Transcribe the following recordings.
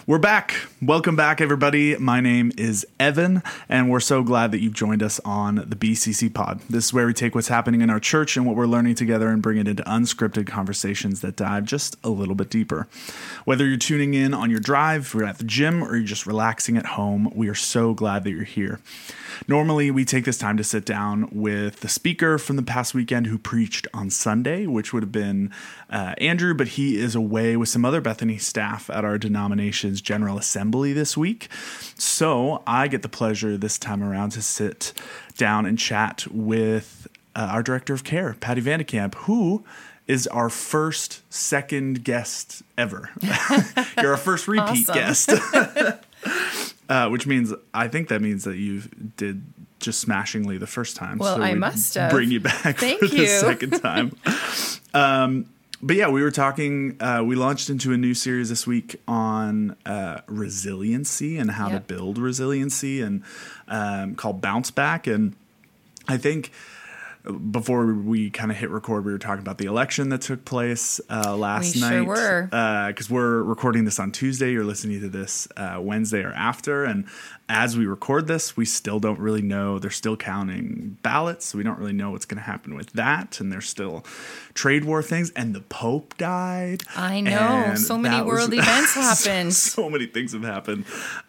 We're back. Welcome back, everybody. My name is Evan, and we're so glad that you've joined us on the BCC Pod. This is where we take what's happening in our church and what we're learning together and bring it into unscripted conversations that dive just a little bit deeper. Whether you're tuning in on your drive, you're at the gym, or you're just relaxing at home, we are so glad that you're here. Normally, we take this time to sit down with the speaker from the past weekend who preached on Sunday, which would have been Andrew, but he is away with some other Bethany staff at our denomination's General Assembly this week. So I get the pleasure this time around to sit down and chat with our Director of Care, Patty Vandekamp, who is our second guest ever. You're our first repeat guest. Which means, I think that means that you did just smashingly the first time. Well, so I must have. Bring you back for the second time. But yeah, we were talking, we launched into a new series this week on resiliency and how to build resiliency and called Bounce Back. And I think before we kind of hit record, we were talking about the election that took place last night. Sure were. Because we're recording this on Tuesday. You're listening to this Wednesday or after. And as we record this, we still don't really know. They're still counting ballots. So we don't really know what's going to happen with that. And there's still trade war things. And the Pope died. I know. So many world events happened. So many things have happened.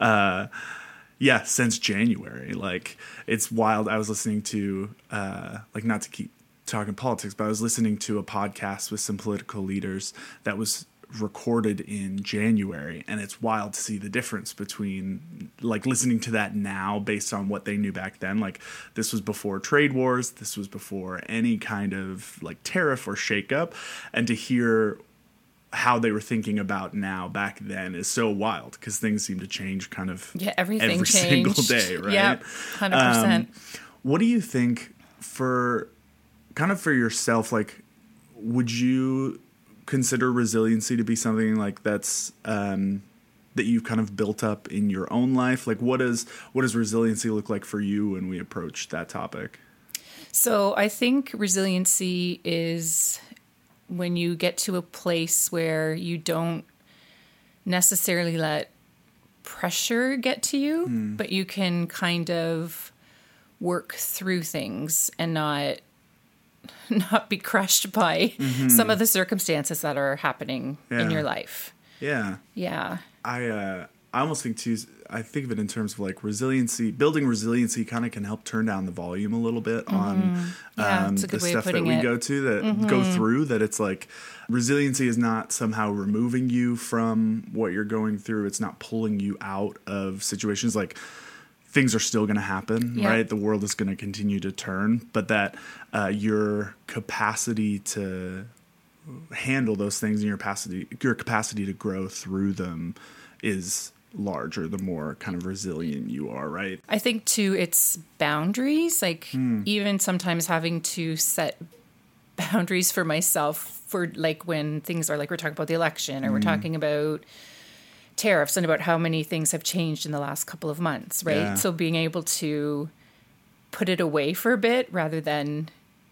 Yeah, since January. Like, it's wild. I was listening to, not to keep talking politics, but I was listening to a podcast with some political leaders that was recorded in January. And it's wild to see the difference between, like, listening to that now based on what they knew back then. Like, this was before trade wars. This was before any kind of, like, tariff or shakeup. And to hear how they were thinking about now back then is so wild because things seem to change kind of every single day, right? Yep, 100%. What do you think for yourself, like, would you consider resiliency to be something like that's that you've kind of built up in your own life? Like, what does resiliency look like for you when we approach that topic? So I think resiliency is when you get to a place where you don't necessarily let pressure get to you, but you can kind of work through things and not be crushed by some of the circumstances that are happening in your life. Yeah. Yeah. I almost think too, I think of it in terms of like resiliency. Building resiliency kind of can help turn down the volume a little bit on the stuff that we go through. That it's like resiliency is not somehow removing you from what you're going through. It's not pulling you out of situations. Like, things are still going to happen, right? The world is going to continue to turn, but that your capacity to handle those things and your capacity to grow through them is larger the more kind of resilient you are, right? I think too it's boundaries, like even sometimes having to set boundaries for myself for like when things are like we're talking about the election or we're talking about tariffs and about how many things have changed in the last couple of months, right? Yeah. So being able to put it away for a bit rather than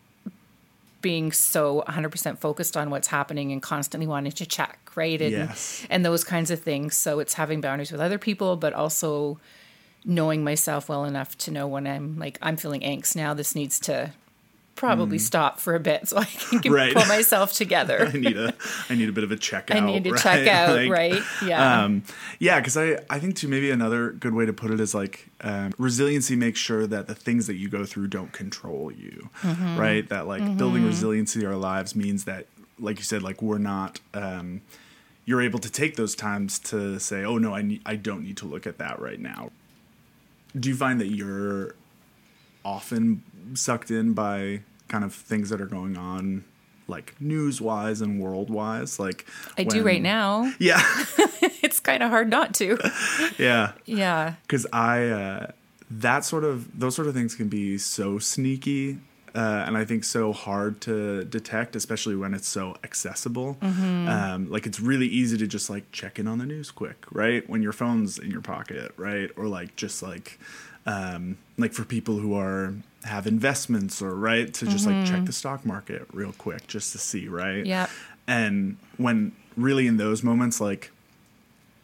being so 100% focused on what's happening and constantly wanting to check, right? And those kinds of things. So it's having boundaries with other people, but also knowing myself well enough to know when I'm feeling angst now, this needs to probably stop for a bit so I can pull myself together. I need a bit of a check out. I need to check out, right? Yeah. Because I think too, maybe another good way to put it is like resiliency makes sure that the things that you go through don't control you, right? That like building resiliency in our lives means that, like you said, like we're not, you're able to take those times to say, oh no, I don't need to look at that right now. Do you find that you're often sucked in by kind of things that are going on, like news-wise and world-wise? Like I do right now. Yeah. It's kind of hard not to. Yeah. Yeah. Because those sort of things can be so sneaky, and I think so hard to detect, especially when it's so accessible. Like it's really easy to just like check in on the news quick, right? When your phone's in your pocket, right? Or like just like for people who have investments or right to just like check the stock market real quick just to see, right? Yeah. And when really in those moments, like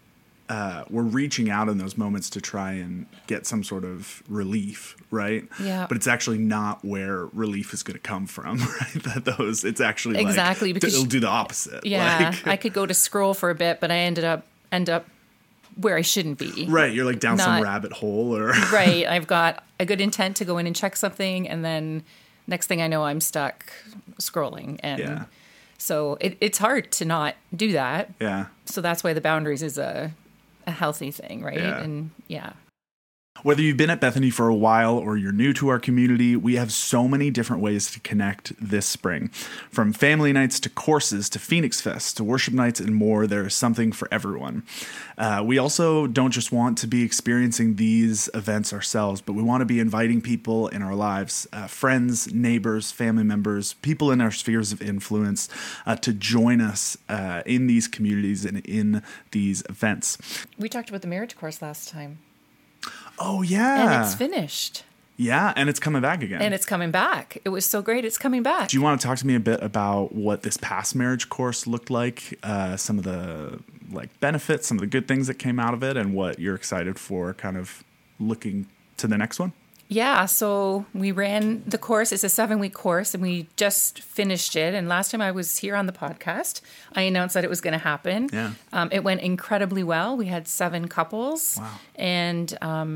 we're reaching out in those moments to try and get some sort of relief, right? Yeah. But it's actually not where relief is going to come from, right? It's actually Exactly, because it'll do the opposite. Yeah, I could go to scroll for a bit, but I end up where I shouldn't be. Right, you're like down some rabbit hole, or right. I've got a good intent to go in and check something, and then next thing I know, I'm stuck scrolling, and so it's hard to not do that. Yeah. So that's why the boundaries is a healthy thing, right? Yeah. And yeah. Whether you've been at Bethany for a while or you're new to our community, we have so many different ways to connect this spring. From family nights to courses to Phoenix Fest to worship nights and more, there is something for everyone. We also don't just want to be experiencing these events ourselves, but we want to be inviting people in our lives, friends, neighbors, family members, people in our spheres of influence to join us in these communities and in these events. We talked about the marriage course last time. Oh, yeah. And it's finished. Yeah, and it's coming back again. And it's coming back. It was so great. It's coming back. Do you want to talk to me a bit about what this past marriage course looked like, some of the benefits, some of the good things that came out of it, and what you're excited for kind of looking to the next one? Yeah, so we ran the course. It's a 7-week course, and we just finished it. And last time I was here on the podcast, I announced that it was going to happen. Yeah. It went incredibly well. We had 7 couples. Wow. And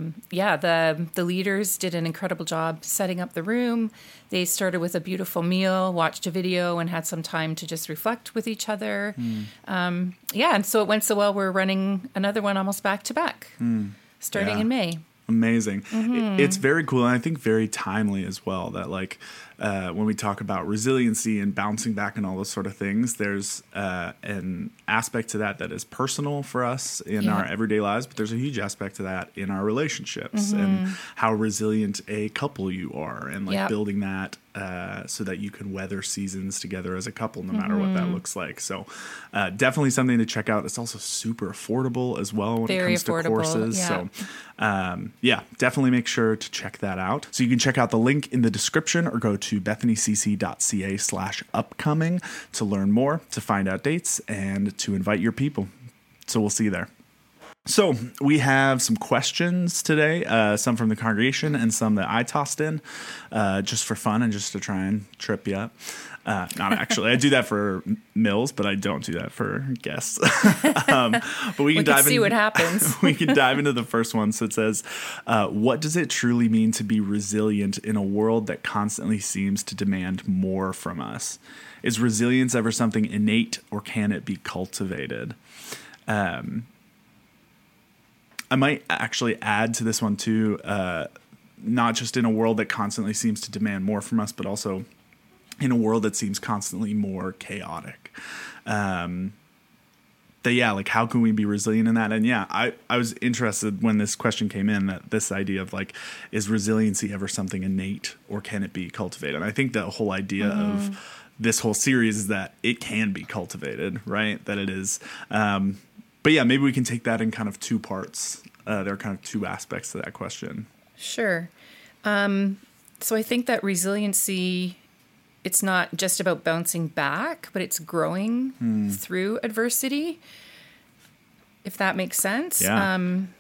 the leaders did an incredible job setting up the room. They started with a beautiful meal, watched a video, and had some time to just reflect with each other. And so it went so well, we're running another one almost back to back, starting in May. Amazing. It's very cool, and I think very timely as well, that when we talk about resiliency and bouncing back and all those sort of things, there's an aspect to that is personal for us in our everyday lives, but there's a huge aspect to that in our relationships and how resilient a couple you are, and building that so that you can weather seasons together as a couple, no matter what that looks like. So definitely something to check out. It's also super affordable as well when it comes to courses. Yeah. So definitely make sure to check that out. So you can check out the link in the description or go to bethanycc.ca/upcoming to learn more, to find out dates, and to invite your people. So we'll see you there. So we have some questions today, some from the congregation and some that I tossed in just for fun and just to try and trip you up. Not actually. I do that for Mills, but I don't do that for guests. But we can see what happens. We can dive into the first one. So it says, what does it truly mean to be resilient in a world that constantly seems to demand more from us? Is resilience ever something innate, or can it be cultivated? I might actually add to this one too, not just in a world that constantly seems to demand more from us, but also in a world that seems constantly more chaotic. How can we be resilient in that? And I was interested when this question came in, that this idea of is resiliency ever something innate, or can it be cultivated? And I think the whole idea of this whole series is that it can be cultivated, right? That it is. But maybe we can take that in kind of two parts. There are kind of two aspects to that question. Sure. So I think that resiliency, it's not just about bouncing back, but it's growing through adversity, if that makes sense. Yeah.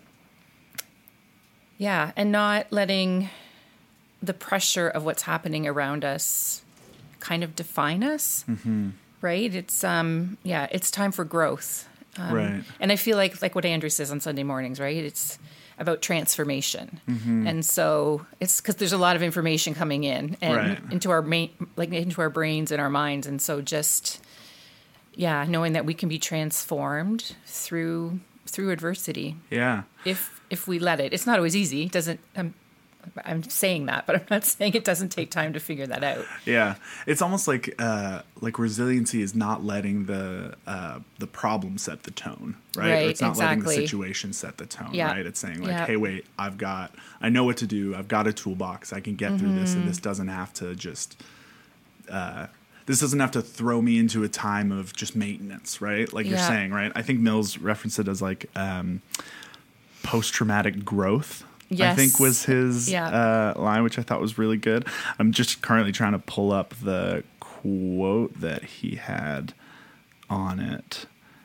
And not letting the pressure of what's happening around us kind of define us, right? It's it's time for growth. Right. And I feel like what Andrew says on Sunday mornings, right? It's about transformation. And so it's because there's a lot of information coming in and into our into our brains and our minds. And so just, knowing that we can be transformed through adversity. Yeah. If we let it. It's not always easy. It doesn't, I'm saying that, but I'm not saying it doesn't take time to figure that out. Yeah. It's almost like resiliency is not letting the problem set the tone, right? Or it's not letting the situation set the tone, right? It's saying hey, wait, I know what to do. I've got a toolbox. I can get through this, and this doesn't have to just, this doesn't have to throw me into a time of just maintenance, right? Like you're saying, right? I think Mills referenced it as post-traumatic growth. Yes. I think was his line, which I thought was really good. I'm just currently trying to pull up the quote that he had on it.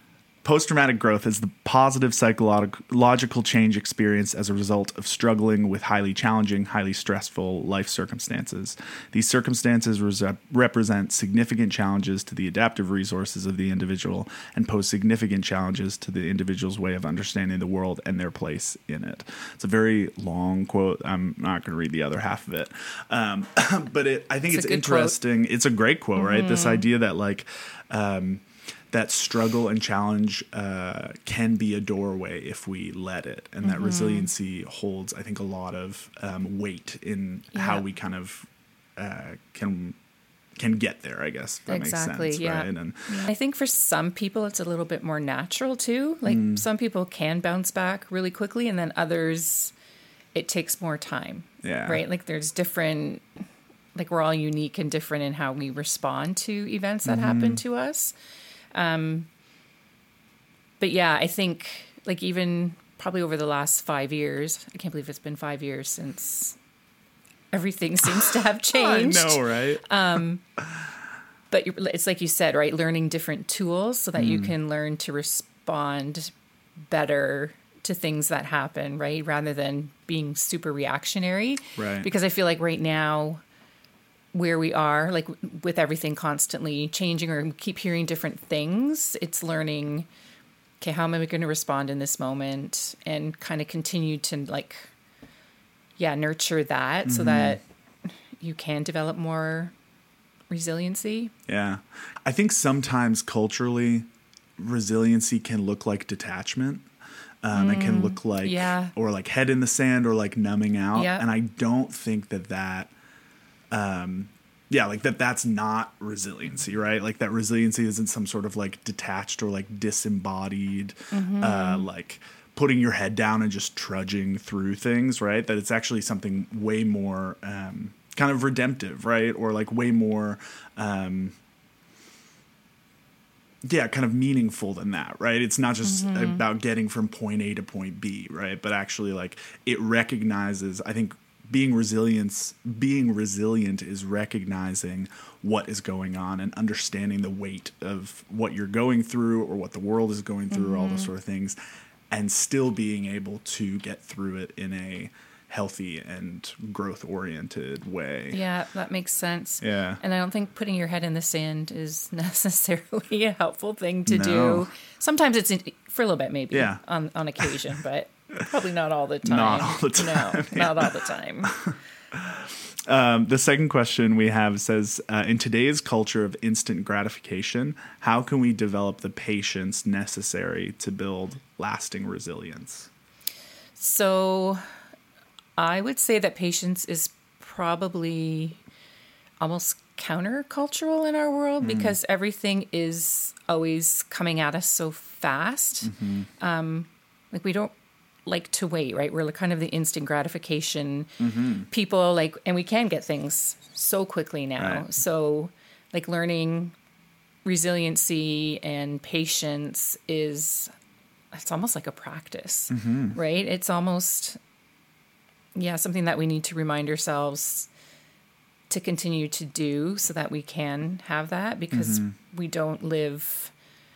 Post-traumatic growth is the positive psychological change experienced as a result of struggling with highly challenging, highly stressful life circumstances. These circumstances represent significant challenges to the adaptive resources of the individual and pose significant challenges to the individual's way of understanding the world and their place in it. It's a very long quote. I'm not going to read the other half of it. But I think it's interesting. Quote. It's a great quote, right? This idea that like, that struggle and challenge can be a doorway if we let it. And that resiliency holds, I think, a lot of weight in how we kind of can get there, I guess, if that makes sense. Right? And I think for some people, it's a little bit more natural, too. Like some people can bounce back really quickly, and then others, it takes more time. Yeah. Right? Like there's different... Like we're all unique and different in how we respond to events that happen to us. But yeah, I think like even probably over the last 5 years, I can't believe it's been 5 years since everything seems to have changed. I know, right? But it's like you said, right? Learning different tools so that you can learn to respond better to things that happen, right? Rather than being super reactionary. Right. Because I feel like right now, where we are, like with everything constantly changing or keep hearing different things, it's learning, okay, how am I going to respond in this moment and kind of continue to like, nurture that so that you can develop more resiliency. Yeah. I think sometimes culturally resiliency can look like detachment. It can look like, or like head in the sand or like numbing out. Yeah. And I don't think that like that's not resiliency, right? Like that resiliency isn't some sort of like detached or like disembodied, like putting your head down and just trudging through things, right? That it's actually something way more kind of redemptive, right? Or like way more, kind of meaningful than that, right? It's not just about getting from point A to point B, right? But actually like it recognizes, I think, being resilient is recognizing what is going on and understanding the weight of what you're going through or what the world is going through, all those sort of things, and still being able to get through it in a healthy and growth-oriented way. Yeah, that makes sense. Yeah. And I don't think putting your head in the sand is necessarily a helpful thing to do. Sometimes it's for a little bit, maybe, on occasion, but probably not all the time. Not all the time. No, not all the time. The second question we have says, in today's culture of instant gratification, how can we develop the patience necessary to build lasting resilience? So I would say that patience is probably almost countercultural in our world because everything is always coming at us so fast. Like we don't like to wait, right? We're kind of the instant gratification people, like, and we can get things so quickly now. Right. So like learning resiliency and patience it's almost like a practice, right? It's almost, something that we need to remind ourselves to continue to do so that we can have that because we don't live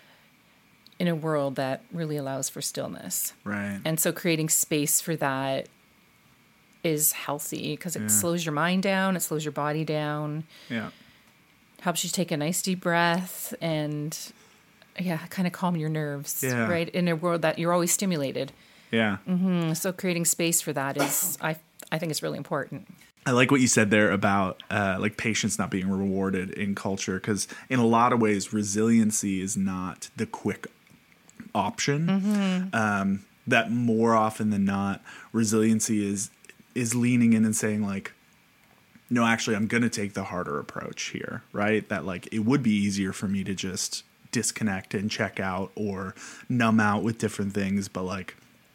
in a world that really allows for stillness. Right. And so creating space for that is healthy because it slows your mind down, it slows your body down. Yeah. Helps you take a nice deep breath and kind of calm your nerves, right? In a world that you're always stimulated. Yeah. So creating space for that is, I think it's really important. I like what you said there about like patience not being rewarded in culture because in a lot of ways, resiliency is not the quick option. That more often than not, resiliency is leaning in and saying like, no, actually, I'm going to take the harder approach here, right? That like it would be easier for me to just disconnect and check out or numb out with different things, but like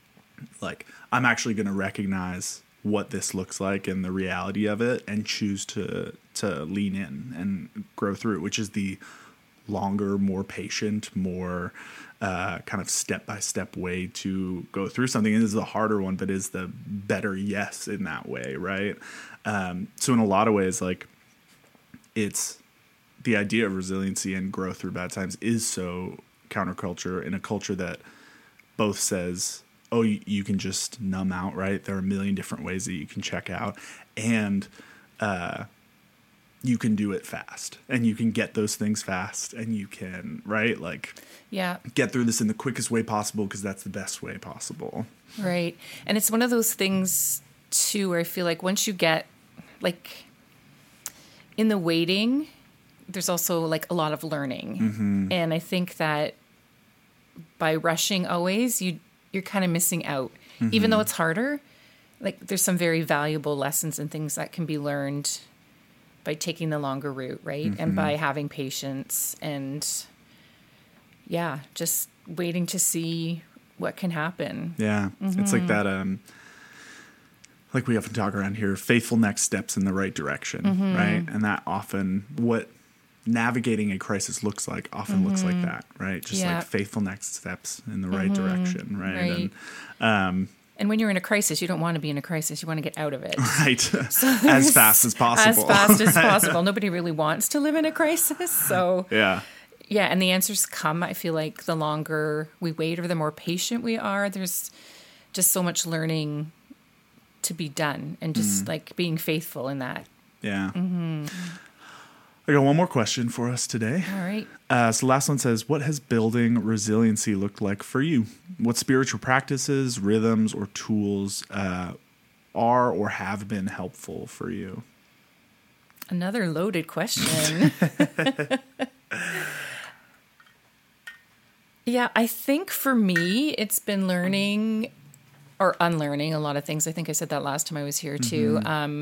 I'm actually going to recognize what this looks like and the reality of it and choose to lean in and grow through it, which is the longer, more patient, more kind of step-by-step way to go through something. It is the harder one, but is the better yes in that way, right? So in a lot of ways, like it's the idea of resiliency and growth through bad times is so counterculture in a culture that both says, oh, you can just numb out, right? There are a million different ways that you can check out, and you can do it fast, and you can get those things fast, and you can, right? Like, Yeah. get through this in the quickest way possible because that's the best way possible. Right. And it's one of those things too where I feel like once you get like in the waiting, there's also like a lot of learning. And I think that by rushing always, you're kind of missing out. Even though it's harder, like there's some very valuable lessons and things that can be learned by taking the longer route, right? And by having patience and just waiting to see what can happen. Yeah. It's like that, like we often talk around here, faithful next steps in the right direction, right? And that often, what navigating a crisis looks like often looks like that, right? Just like faithful next steps in the right direction, right? And when you're in a crisis, you don't want to be in a crisis. You want to get out of it. Right. As fast as possible. As fast as possible. Nobody really wants to live in a crisis. So yeah. And the answers come, I feel like, the longer we wait or the more patient we are. There's just so much learning to be done and just like being faithful in that. Yeah. I got one more question for us today. All right. So the last one says, what has building resiliency looked like for you? What spiritual practices, rhythms, or tools are or have been helpful for you? Another loaded question. Yeah, I think for me, it's been learning or unlearning a lot of things. I think I said that last time I was here too.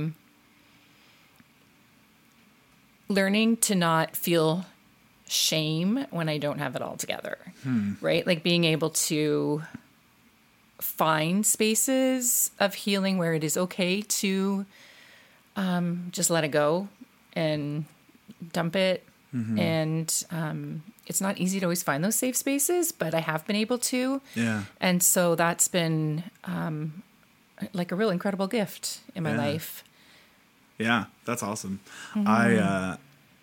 Learning to not feel shame when I don't have it all together, right? Like being able to find spaces of healing where it is okay to just let it go and dump it. And it's not easy to always find those safe spaces, but I have been able to. Yeah. And so that's been like a real incredible gift in my life. Yeah, that's awesome. I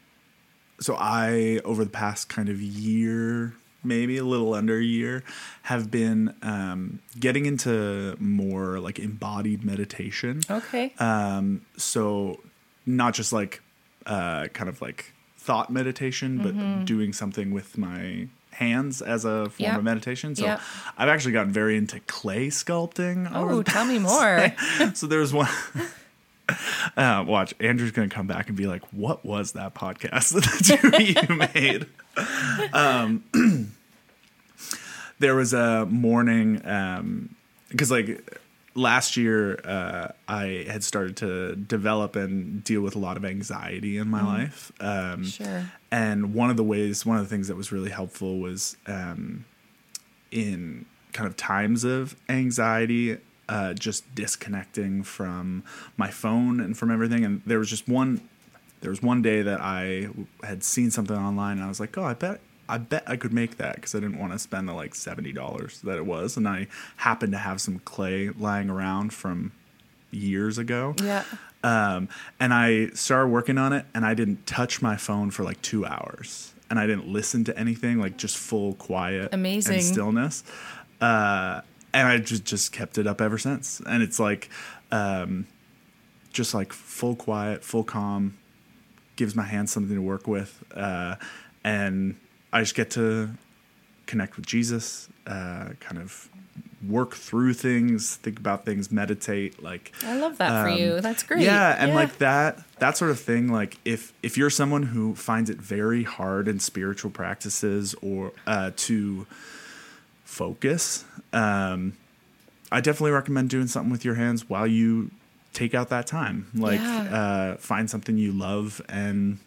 over the past kind of year, maybe a little under a year, have been getting into more like embodied meditation. Okay. So not just like kind of like thought meditation, but doing something with my hands as a form of meditation. So I've actually gotten very into clay sculpting. Oh, tell me more. So there's one. Watch, Andrew's going to come back and be like, what was that podcast that you made? There was a morning, because like last year, I had started to develop and deal with a lot of anxiety in my life. Sure. And one of the things that was really helpful was in kind of times of anxiety, just disconnecting from my phone and from everything. And there was one day that I had seen something online and I was like, oh, I bet I could make that, because I didn't want to spend the like $70 that it was. And I happened to have some clay lying around from years ago. Yeah. And I started working on it, and I didn't touch my phone for like 2 hours, and I didn't listen to anything, like just full quiet. Amazing. And stillness. And I just kept it up ever since. And it's like, just like full quiet, full calm, gives my hands something to work with. And I just get to connect with Jesus, kind of work through things, think about things, meditate. Like, I love that for you. That's great. Yeah. And like that sort of thing. Like if you're someone who finds it very hard in spiritual practices or, to focus, I definitely recommend doing something with your hands while you take out that time. Like, find something you love and,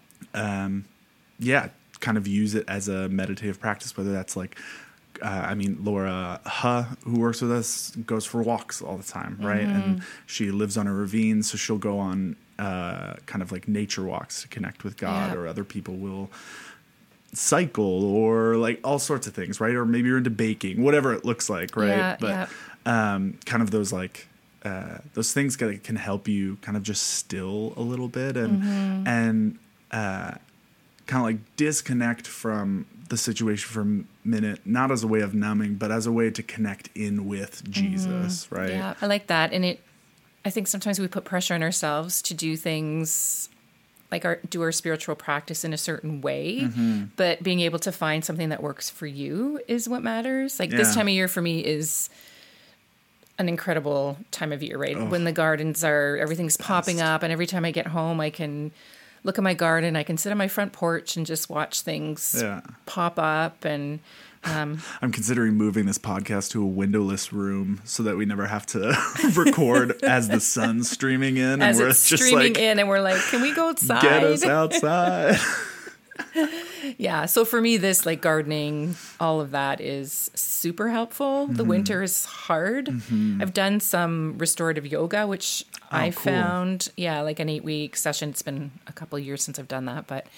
kind of use it as a meditative practice, whether that's like, Laura who works with us, goes for walks all the time, right? And she lives on a ravine, so she'll go on kind of like nature walks to connect with God, or other people will cycle, or like all sorts of things, right? Or maybe you're into baking, whatever it looks like, right? Kind of those like those things can help you kind of just still a little bit and kind of like disconnect from the situation for a minute, not as a way of numbing, but as a way to connect in with Jesus, right? Yeah, I like that. And I think sometimes we put pressure on ourselves to do things like do our spiritual practice in a certain way, but being able to find something that works for you is what matters. Like this time of year for me is an incredible time of year, right? Oh, when the gardens everything's popping up, and every time I get home, I can look at my garden, I can sit on my front porch and just watch things pop up. And I'm considering moving this podcast to a windowless room so that we never have to record as the sun's streaming in. As it's streaming in, and we're like, can we go outside? Get us outside. Yeah. So for me, this like gardening, all of that is super helpful. The winter is hard. I've done some restorative yoga, which I found, like an 8-week session. It's been a couple of years since I've done that, but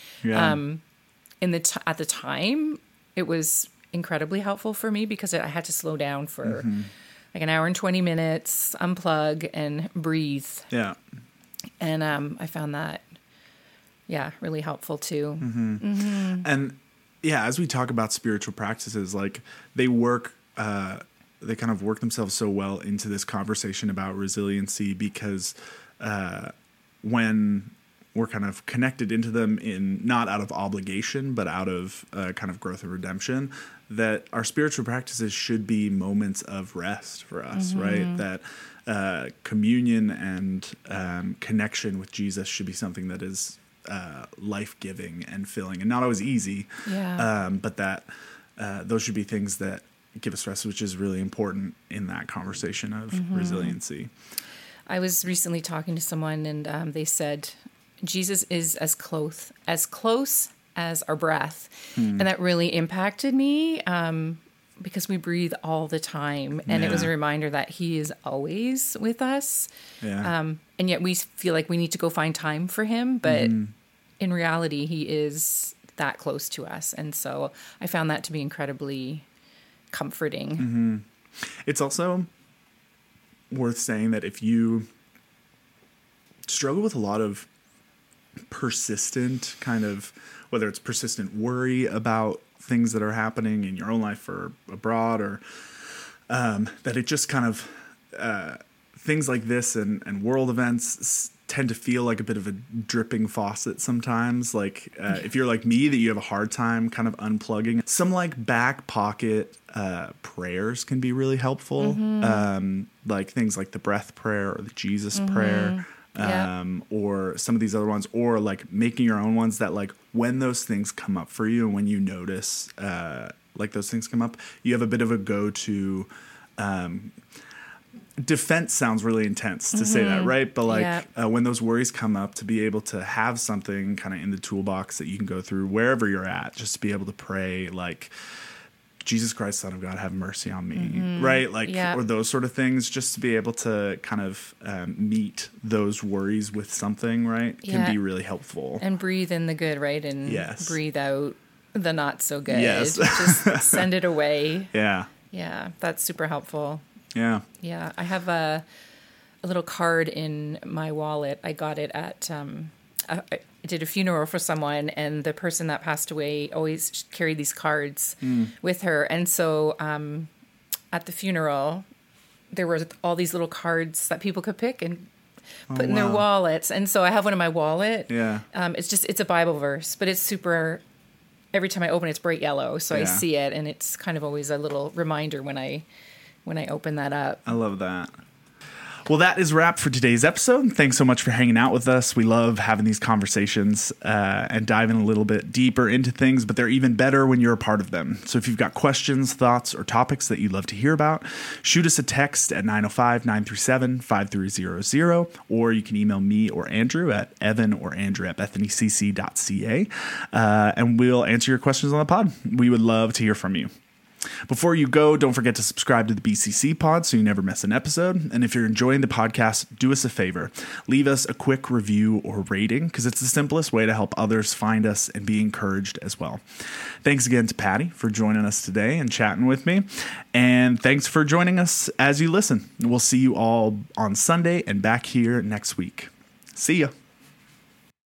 at the time, it was incredibly helpful for me because I had to slow down for like an hour and 20 minutes, unplug and breathe. Yeah. And I found that, really helpful too. And as we talk about spiritual practices, like they kind of work themselves so well into this conversation about resiliency because when we're kind of connected into them in not out of obligation, but out of kind of growth and redemption, that our spiritual practices should be moments of rest for us, right? That communion and connection with Jesus should be something that is life-giving and filling and not always easy. But that those should be things that give us rest, which is really important in that conversation of resiliency. I was recently talking to someone and they said, Jesus is as close as our breath. And that really impacted me because we breathe all the time. And it was a reminder that he is always with us. And yet we feel like we need to go find time for him. But in reality, he is that close to us. And so I found that to be incredibly comforting. It's also worth saying that if you struggle with a lot of persistent kind of, whether it's persistent worry about things that are happening in your own life or abroad, or that it just kind of things like this and world events tend to feel like a bit of a dripping faucet sometimes. Like if you're like me, that you have a hard time kind of unplugging. Some like back pocket prayers can be really helpful. Like things like the breath prayer or the Jesus prayer. Or some of these other ones, or like making your own ones that like when those things come up for you and when you notice like those things come up, you have a bit of a go-to. Defense sounds really intense to say that, right? But like when those worries come up, to be able to have something kind of in the toolbox that you can go through wherever you're at, just to be able to pray like, Jesus Christ, Son of God, have mercy on me, right? Like, or those sort of things, just to be able to kind of meet those worries with something, right? Can be really helpful. And breathe in the good, right? And breathe out the not so good. Yes. Just send it away. Yeah. Yeah, that's super helpful. Yeah. Yeah, I have a little card in my wallet. I got it at... I did a funeral for someone, and the person that passed away always carried these cards with her. And so at the funeral, there were all these little cards that people could pick and put in their wallets. And so I have one in my wallet. Yeah. It's a Bible verse, but it's super, every time I open it, it's bright yellow. So I see it, and it's kind of always a little reminder when I open that up. I love that. Well, that is a wrap for today's episode. Thanks so much for hanging out with us. We love having these conversations and diving a little bit deeper into things, but they're even better when you're a part of them. So if you've got questions, thoughts, or topics that you'd love to hear about, shoot us a text at 905-937-5300, or you can email me or Andrew at evan.or.andrew@bethanycc.ca, and we'll answer your questions on the pod. We would love to hear from you. Before you go, don't forget to subscribe to the BCC pod so you never miss an episode. And if you're enjoying the podcast, do us a favor. Leave us a quick review or rating, because it's the simplest way to help others find us and be encouraged as well. Thanks again to Patty for joining us today and chatting with me. And thanks for joining us as you listen. We'll see you all on Sunday and back here next week. See ya.